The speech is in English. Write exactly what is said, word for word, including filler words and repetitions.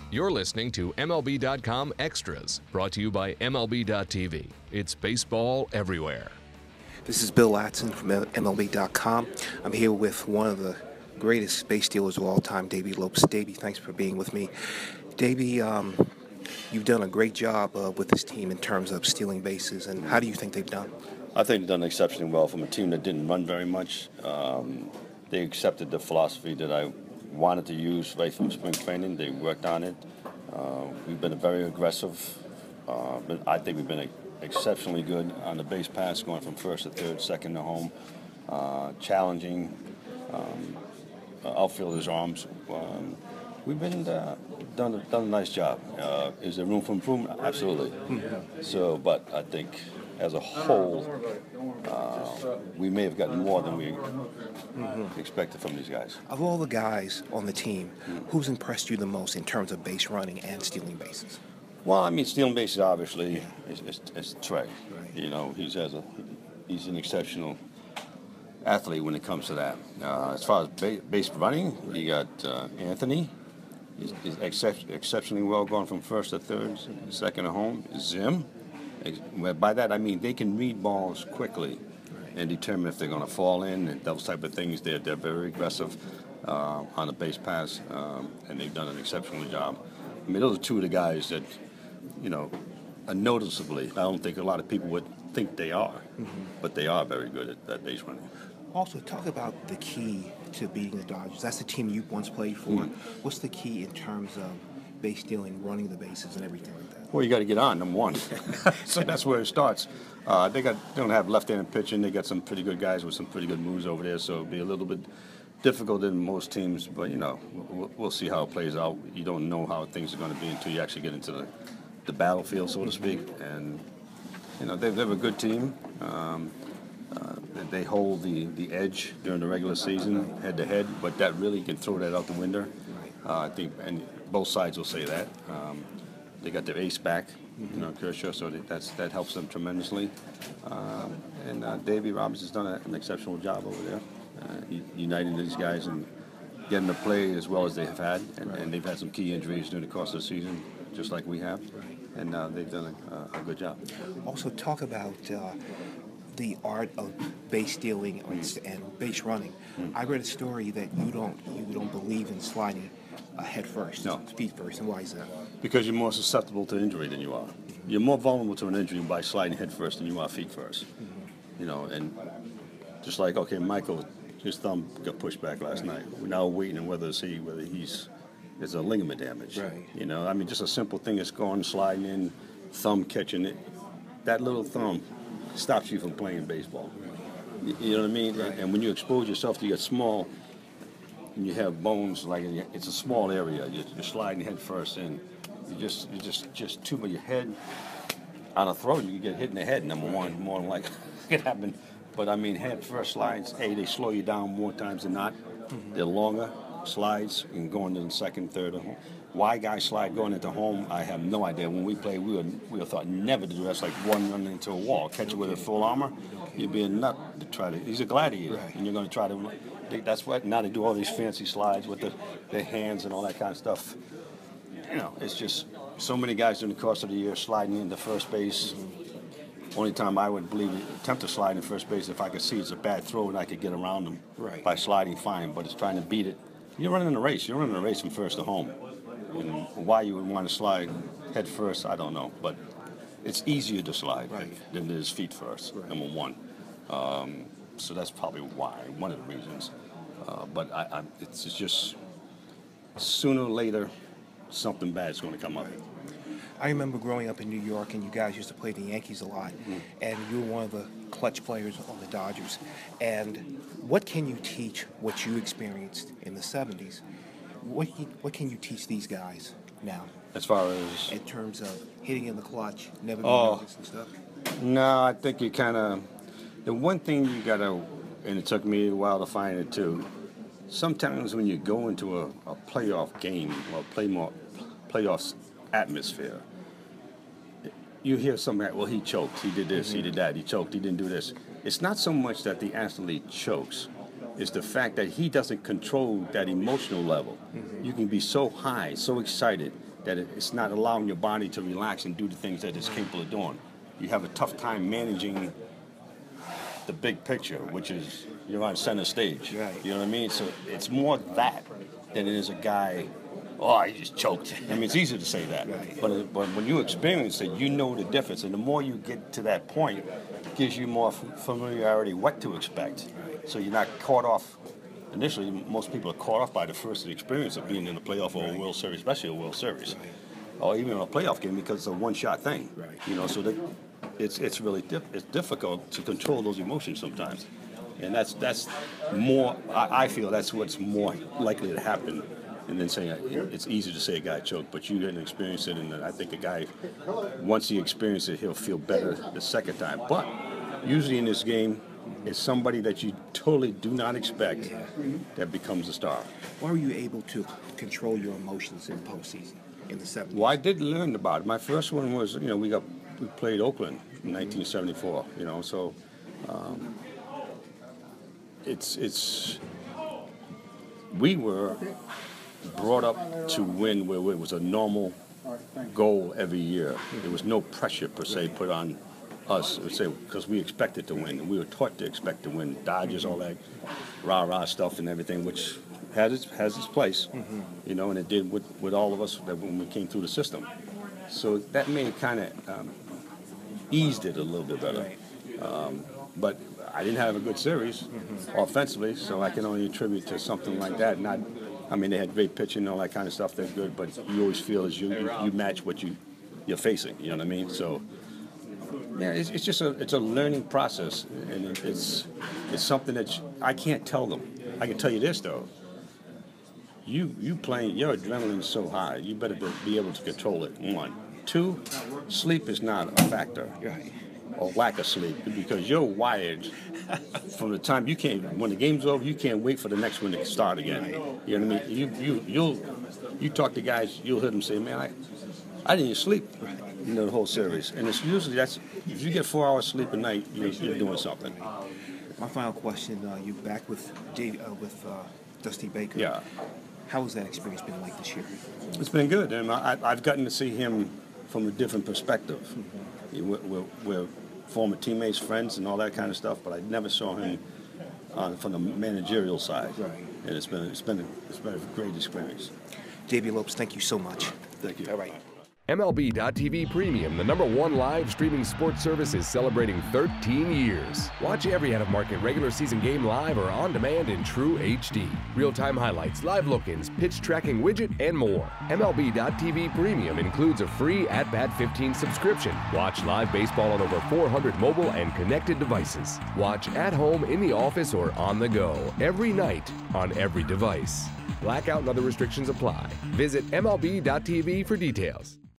You're listening to M L B dot com Extras, brought to you by M L B dot T V. It's baseball everywhere. This is Bill Latson from M L B dot com. I'm here with one of the greatest base stealers of all time, Davey Lopes. Davey, thanks for being with me. Davey, um, you've done a great job uh, with this team in terms of stealing bases, and how do you think they've done? I think they've done exceptionally well from a team that didn't run very much. Um, they accepted the philosophy that I wanted to use right from spring training. They worked on it. Uh, we've been very aggressive, uh, but I think we've been exceptionally good on the base pass, going from first to third, second to home, uh, challenging um, outfielders' arms. Um, we've been uh, done done a nice job. Uh, is there room for improvement? Absolutely. Mm-hmm. So, but I think as a whole, uh, we may have gotten more than we mm-hmm. expected from these guys. Of all the guys on the team, mm-hmm. who's impressed you the most in terms of base running and stealing bases? Well, I mean, stealing bases obviously is, is, is Trey. Right. You know, he's as a he's an exceptional athlete when it comes to that. Uh, as far as ba- base running, you got uh, Anthony. He's, he's excep- exceptionally well going from first to third, second to home. Zim. By that I mean they can read balls quickly and determine if they're going to fall in and those type of things. They're, they're very aggressive uh, on the base pass, um, and they've done an exceptional job. I mean, those are two of the guys that, you know, are noticeably, I don't think a lot of people would think they are, mm-hmm. but they are very good at that base running. Also, talk about the key to beating the Dodgers. That's the team you once played for. Mm. What's the key in terms of base stealing, running the bases, and everything like that? Well, you got to get on, number one. So that's where it starts. Uh, they got they don't have left-handed pitching. They got some pretty good guys with some pretty good moves over there, so it'll be a little bit difficult than most teams. But, you know, we'll, we'll see how it plays out. You don't know how things are going to be until you actually get into the, the battlefield, so to speak. And, you know, they, they're a good team. Um, uh, they hold the, the edge during the regular season, head-to-head, but that really can throw that out the window. Uh, I think, and both sides will say that. Um, They got their ace back, you know, Kershaw, so that's that helps them tremendously. Um, and uh, Davey Roberts has done a, an exceptional job over there, uh, uniting these guys and getting to play as well as they have had. And, right. and they've had some key injuries during the course of the season, just like we have. Right. And uh, they've done a, a good job. Also, talk about uh, the art of base stealing and base running. Mm. I read a story that you don't you don't believe in sliding uh, head first, no. feet first, and why is that? Because you're more susceptible to injury than you are. Mm-hmm. You're more vulnerable to an injury by sliding head first than you are feet first. Mm-hmm. You know, and just like, okay, Michael, his thumb got pushed back last right. night. We're now waiting on whether to see whether he's there's a ligament damage. Right. You know, I mean, just a simple thing is going, sliding in, thumb catching it. That little thumb stops you from playing baseball. Right. You, you know what I mean? Right. And, and when you expose yourself to get small, and you have bones, like it's a small area, you're, you're sliding head first in. You just, you just, just too much your head on a throw. You can get hit in the head. Number one, more than likely it happen. But I mean, head first slides. Hey, they slow you down more times than not. Mm-hmm. They're longer slides and going to the second, third. Home. Why guys slide going into home? I have no idea. When we played, we were we were thought never to do that. It's like one running into a wall. Catch it with a full armor, you'd be a nut to try to. He's a gladiator, right. and you're going to try to. That's what now they do all these fancy slides with the, their hands and all that kind of stuff. You know, it's just so many guys during the course of the year sliding into first base. Mm-hmm. Only time I would believe attempt to slide in first base if I could see it's a bad throw and I could get around them right. by sliding fine. But it's trying to beat it. You're running a race. You're running a race from first to home. And why you would want to slide head first, I don't know. But it's easier to slide right. than it is feet first. Right. Number one. Um, so that's probably why one of the reasons. Uh, but I, I, it's just sooner or later. Something bad's going to come up. I remember growing up in New York, and you guys used to play the Yankees a lot, mm. and you were one of the clutch players on the Dodgers. And what can you teach what you experienced in the seventies? What what can you teach these guys now? As far as in terms of hitting in the clutch, never being oh, noticed and stuff. No, I think you kind of the one thing you got to, and it took me a while to find it too. Sometimes when you go into a, a playoff game or play more playoffs atmosphere, you hear somebody, well, he choked, he did this, mm-hmm. he did that, he choked, he didn't do this. It's not so much that the athlete chokes. It's the fact that he doesn't control that emotional level. Mm-hmm. You can be so high, so excited, that it- it's not allowing your body to relax and do the things that it's capable of doing. You have a tough time managing the big picture, which is you're on center stage. Right. You know what I mean? So it's more that than it is a guy, oh, he just choked. I mean, it's easy to say that. Right. But, but when you experience it, you know the difference. And the more you get to that point, it gives you more f- familiarity what to expect. So you're not caught off. Initially, most people are caught off by the first experience of being in a playoff or a World Series, especially a World Series, or even a playoff game because it's a one-shot thing. Right. You know, so that it's it's really diff- it's difficult to control those emotions sometimes, and that's that's more. I, I feel that's what's more likely to happen, and then saying it's easy to say a guy choked, but you didn't experience it, and I think a guy once he experiences it, he'll feel better the second time. But usually in this game, it's somebody that you totally do not expect that becomes a star. Why were you able to control your emotions in postseason in the seventies? Well, I did learn about it. My first one was, you know, we got we played Oakland in nineteen seventy-four. You know, so um, it's it's we were brought up to win where it was a normal goal every year. There was no pressure per se put on us, say, because we expected to win, and we were taught to expect to win. Dodgers, all that rah rah stuff and everything, which has its has its place, mm-hmm. you know, and it did with, with all of us that when we came through the system. So that made kind of um, eased it a little bit better. Um, but I didn't have a good series mm-hmm. offensively, so I can only attribute to something like that. Not, I mean, they had great pitching and all that kind of stuff. They're good, but you always feel as you you, you match what you you're facing. You know what I mean? So. Yeah, it's, it's just a it's a learning process, and it, it's it's something that you, I can't tell them. I can tell you this though. You you playing, your adrenaline's so high. You better be, be able to control it. One, two, sleep is not a factor, Right. or lack of sleep, because you're wired from the time you can't. When the game's over, you can't wait for the next one to start again. You know what I mean? You you you'll you talk to guys, you'll hear them say, "Man, I I didn't even sleep." You know, the whole series, and it's usually that's if you get four hours sleep a night, you're, you're doing something. My final question: uh, You back with Dave, uh, with uh, Dusty Baker? Yeah, How has that experience been like this year? it's been good, and I, I've gotten to see him from a different perspective. Mm-hmm. We're, we're, we're former teammates, friends, and all that kind of stuff, but I never saw him uh, from the managerial side. Right. And it's been it's been a, it's been a great experience. Davey Lopes, thank you so much. Thank you. All right. M L B dot T V Premium, the number one live streaming sports service, is celebrating thirteen years. Watch every out-of-market regular season game live or on demand in true H D. Real-time highlights, live look-ins, pitch tracking widget, and more. M L B dot T V Premium includes a free At Bat fifteen subscription. Watch live baseball on over four hundred mobile and connected devices. Watch at home, in the office, or on the go every night on every device. Blackout and other restrictions apply. Visit M L B dot T V for details.